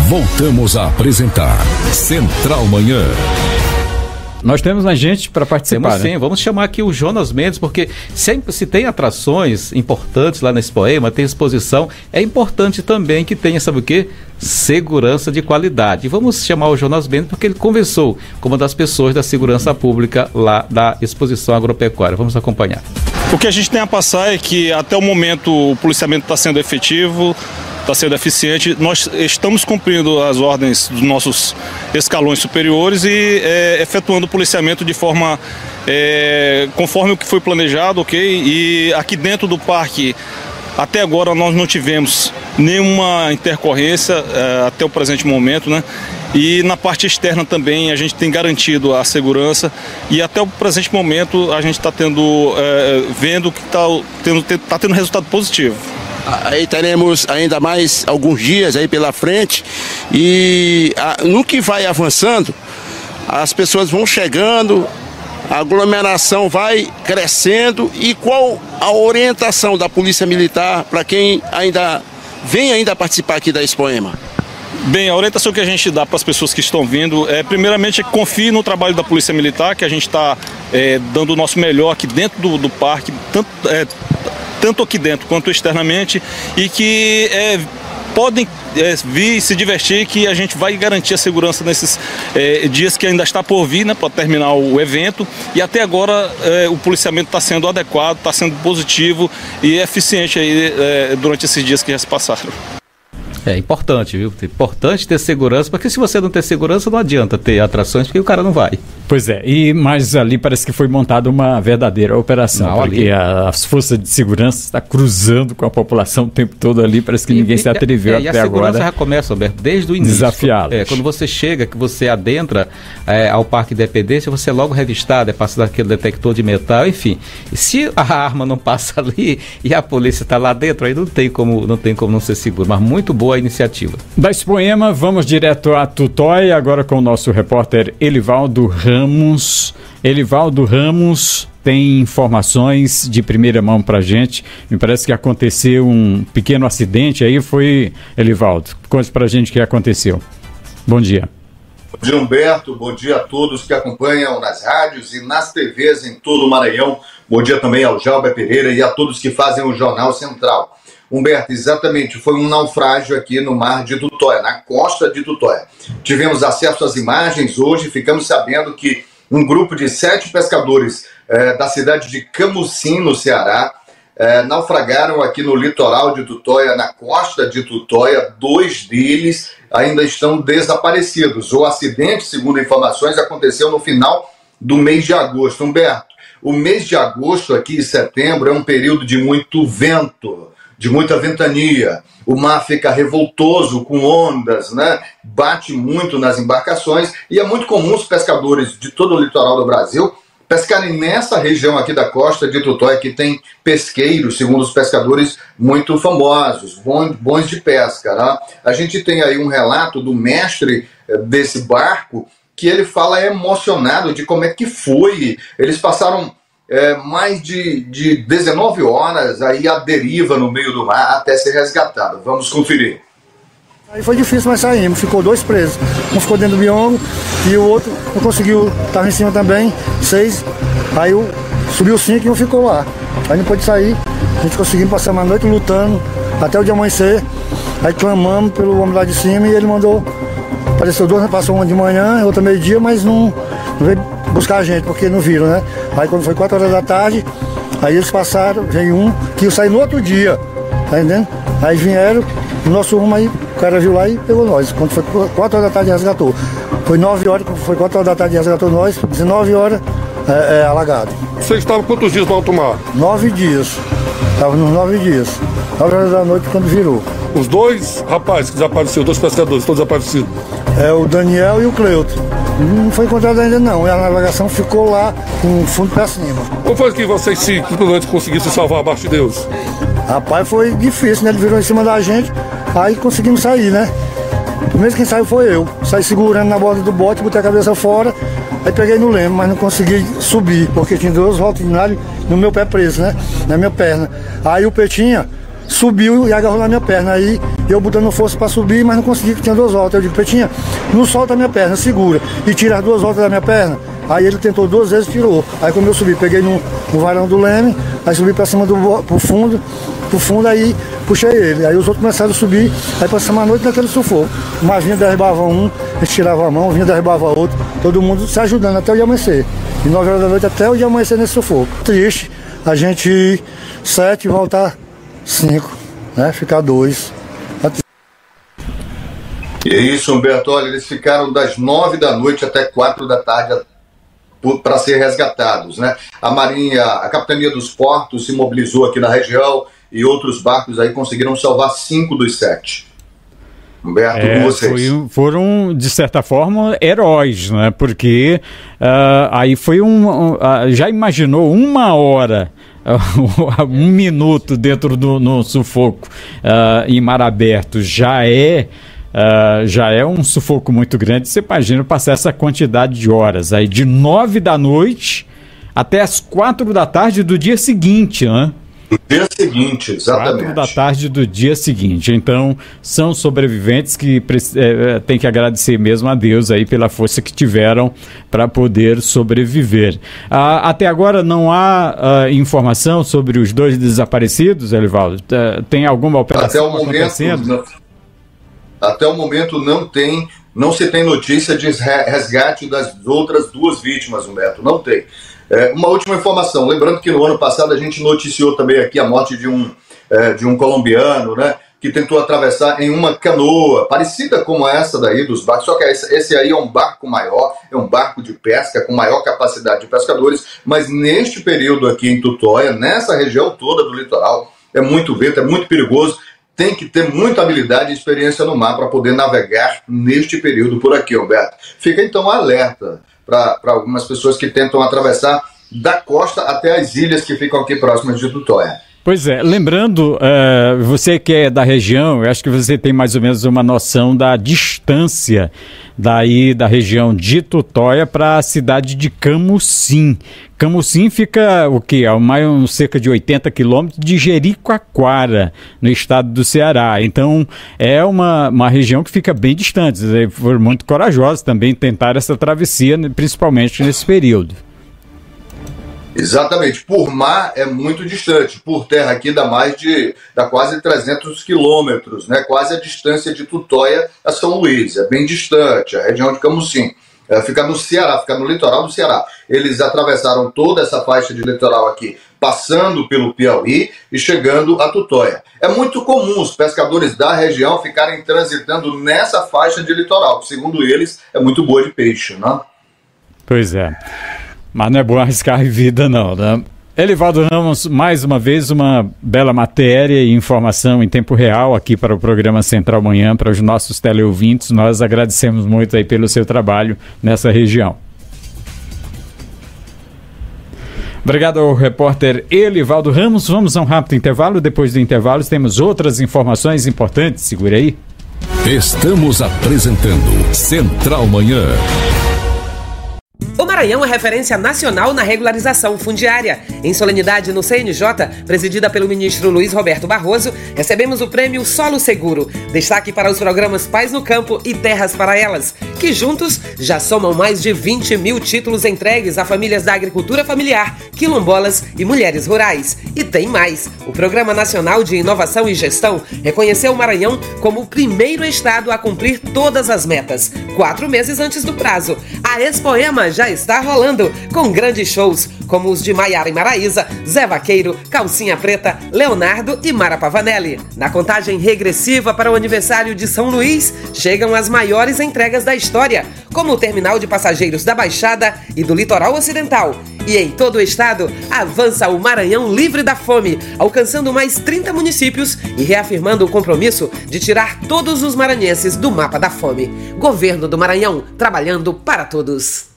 Voltamos a apresentar Central Manhã. Nós temos mais gente para participar. Temos sim, vamos chamar aqui o Jonas Mendes, porque se tem atrações importantes lá na Expoema, tem exposição, é importante também que tenha, sabe o quê? Segurança de qualidade. E vamos chamar o Jonas Mendes porque ele conversou com uma das pessoas da segurança pública lá da Exposição Agropecuária. Vamos acompanhar. O que a gente tem a passar é que até o momento o policiamento está sendo efetivo, está sendo eficiente. Nós estamos cumprindo as ordens dos nossos escalões superiores e efetuando o policiamento de forma conforme o que foi planejado, ok? E aqui dentro do parque, até agora nós não tivemos nenhuma intercorrência até o presente momento, né? E na parte externa também a gente tem garantido a segurança e até o presente momento a gente está vendo que está tendo resultado positivo. Aí teremos ainda mais alguns dias aí pela frente e no que vai avançando, as pessoas vão chegando, a aglomeração vai crescendo. E qual a orientação da Polícia Militar para quem vem ainda participar aqui da Expoema? Bem, a orientação que a gente dá para as pessoas que estão vindo primeiramente, confie no trabalho da Polícia Militar, que a gente está dando o nosso melhor aqui dentro do parque, tanto aqui dentro quanto externamente, e que podem vir se divertir, que a gente vai garantir a segurança nesses dias que ainda está por vir, né, para terminar o evento. E até agora o policiamento está sendo adequado, está sendo positivo e eficiente aí, durante esses dias que já se passaram. É importante, viu? É importante ter segurança, porque se você não ter segurança, não adianta ter atrações, porque o cara não vai. Pois é, mas ali parece que foi montada uma verdadeira operação, não, porque as forças de segurança estão cruzando com a população o tempo todo ali, parece que ninguém se atreveu até agora. E a segurança já começa, Alberto, desde o início. Desafiá-los. Quando você chega, que você adentra ao Parque Independência, você é logo revistado, passa daquele detector de metal, enfim. E se a arma não passa ali e a polícia está lá dentro, aí não tem como não ser seguro, mas muito boa a iniciativa. Da Expoema, vamos direto a Tutóia, agora com o nosso repórter Elivaldo Ramos. Elivaldo Ramos tem informações de primeira mão pra gente. Me parece que aconteceu um pequeno acidente aí, foi, Elivaldo? Conte pra gente o que aconteceu. Bom dia. Bom dia, Humberto. Bom dia a todos que acompanham nas rádios e nas TVs em todo o Maranhão. Bom dia também ao Jalber Pereira e a todos que fazem o Jornal Central. Humberto, exatamente, foi um naufrágio aqui no mar de Tutóia, na costa de Tutóia. Tivemos acesso às imagens hoje, ficamos sabendo que um grupo de 7 pescadores da cidade de Camusim, no Ceará, naufragaram aqui no litoral de Tutóia, na costa de Tutóia. 2 deles ainda estão desaparecidos. O acidente, segundo informações, aconteceu no final do mês de agosto. Humberto, o mês de agosto aqui, setembro, é um período de muito vento, de muita ventania. O mar fica revoltoso, com ondas, né? Bate muito nas embarcações e é muito comum os pescadores de todo o litoral do Brasil pescarem nessa região aqui da costa de Tutóia, que tem pesqueiros, segundo os pescadores, muito famosos, bons de pesca, né? A gente tem aí um relato do mestre desse barco, que ele fala emocionado de como é que foi. Eles passaram mais de 19 horas aí à deriva no meio do mar até ser resgatado. Vamos conferir. Aí foi difícil, mas saímos. Ficou 2 presos. Um ficou dentro do biombo e o outro não conseguiu. Estava em cima também, 6. Aí subiu 5 e um ficou lá. Aí não pôde sair. A gente conseguiu passar uma noite lutando até o dia amanhecer. Aí clamamos pelo homem lá de cima e ele mandou. Apareceu 2, passou uma de manhã, outra meio-dia, mas não veio buscar a gente, porque não viram, né? Aí quando foi 4 horas da tarde, aí eles passaram, veio um que ia sair no outro dia, tá entendendo? Aí vieram, no nosso rumo aí, o cara viu lá e pegou nós. Quando foi 4 horas da tarde, resgatou. Foi 9 horas, foi 4 horas da tarde, resgatou nós, 19 horas, alagado. Você estava quantos dias no alto mar? 9 dias. Estava nos 9 dias. 9 horas da noite quando virou. Os 2 rapazes que desapareceram, 2 pescadores, estão desaparecidos? É o Daniel e o Cleuto. Não foi encontrado ainda não, a navegação ficou lá com o fundo para cima. Como foi que vocês simplesmente conseguiram se salvar abaixo de Deus? Rapaz, foi difícil, né? Ele virou em cima da gente, aí conseguimos sair, né? Primeiro quem saiu foi eu. Saí segurando na borda do bote, botei a cabeça fora, aí peguei no leme, mas não consegui subir, porque tinha 2 voltas de nalho no meu pé preso, né? Na minha perna. Aí o Petinha subiu e agarrou na minha perna, aí E eu botando força para subir, mas não consegui, que tinha 2 voltas. Eu digo, Petinha, não solta a minha perna, segura. E tira as 2 voltas da minha perna. Aí ele tentou 2 vezes e tirou. Aí quando eu subi, peguei no varão do leme, aí subi para cima pro fundo, aí puxei ele. Aí os outros começaram a subir, aí passamos a noite naquele sufoco. Mas vinha, derribava um, a gente tirava a mão, vinha, derribava outro, todo mundo se ajudando até o dia amanhecer. De 9 horas da noite até o dia amanhecer nesse sufoco. Triste, a gente ir 7 e voltar 5, né? Ficar 2. E é isso, Humberto. Olha, eles ficaram das 9 da noite até 4 da tarde para ser resgatados, né? A Marinha, a Capitania dos Portos se mobilizou aqui na região e outros barcos aí conseguiram salvar 5 dos 7. Humberto, com vocês. Foram, de certa forma, heróis, né? Porque aí foi já imaginou 1 hora, 1 minuto dentro no sufoco em mar aberto, já é um sufoco muito grande. Você imagina passar essa quantidade de horas aí, de 9 da noite até as 4 da tarde do dia seguinte, né? Do dia seguinte, exatamente. 4 da tarde do dia seguinte. Então, são sobreviventes que tem que agradecer mesmo a Deus aí pela força que tiveram para poder sobreviver. Até agora não há informação sobre os 2 desaparecidos, Elivaldo? Tem alguma operação acontecendo? Até o momento não se tem notícia de resgate das outras 2 vítimas, Humberto, não tem. Uma última informação, lembrando que no ano passado a gente noticiou também aqui a morte de um colombiano, né, que tentou atravessar em uma canoa, parecida como essa daí dos barcos, só que esse aí é um barco maior, é um barco de pesca com maior capacidade de pescadores, mas neste período aqui em Tutóia, nessa região toda do litoral, é muito vento, é muito perigoso, tem que ter muita habilidade e experiência no mar para poder navegar neste período por aqui, Humberto. Fica então alerta para algumas pessoas que tentam atravessar da costa até as ilhas que ficam aqui próximas de Tutóia. Pois é, lembrando, você que é da região, eu acho que você tem mais ou menos uma noção da distância daí da região de Tutóia para a cidade de Camusim. Camusim fica o quê? Cerca de 80 quilômetros de Jericoacoara, no estado do Ceará. Então, é uma região que fica bem distante. Foram muito corajosos também tentar essa travessia, principalmente nesse período. Exatamente, por mar é muito distante, por terra aqui dá quase 300 quilômetros, né? Quase a distância de Tutóia a São Luís, é bem distante, a região de Camusim, fica no Ceará, fica no litoral do Ceará. Eles atravessaram toda essa faixa de litoral aqui, passando pelo Piauí e chegando a Tutóia. É muito comum os pescadores da região ficarem transitando nessa faixa de litoral, que segundo eles é muito boa de peixe, né? Pois é. Mas não é bom arriscar a vida, não, né? Elivaldo Ramos, mais uma vez, uma bela matéria e informação em tempo real aqui para o programa Central Manhã, para os nossos teleouvintes. Nós agradecemos muito aí pelo seu trabalho nessa região. Obrigado ao repórter Elivaldo Ramos. Vamos a um rápido intervalo. Depois do intervalo, temos outras informações importantes. Segura aí. Estamos apresentando Central Manhã. O Maranhão é referência nacional na regularização fundiária. Em solenidade no CNJ, presidida pelo ministro Luiz Roberto Barroso, recebemos o prêmio Solo Seguro. Destaque para os programas Paz no Campo e Terras para Elas, que juntos já somam mais de 20 mil títulos entregues a famílias da agricultura familiar, quilombolas e mulheres rurais. E tem mais. O Programa Nacional de Inovação e Gestão reconheceu o Maranhão como o primeiro estado a cumprir todas as metas, 4 meses antes do prazo. A Expoema já está rolando, com grandes shows como os de Maiara e Maraísa, Zé Vaqueiro, Calcinha Preta, Leonardo e Mara Pavanelli. Na contagem regressiva para o aniversário de São Luís, chegam as maiores entregas da história, como o terminal de passageiros da Baixada e do Litoral Ocidental. E em todo o estado, avança o Maranhão livre da fome, alcançando mais 30 municípios e reafirmando o compromisso de tirar todos os maranhenses do mapa da fome. Governo do Maranhão, trabalhando para todos.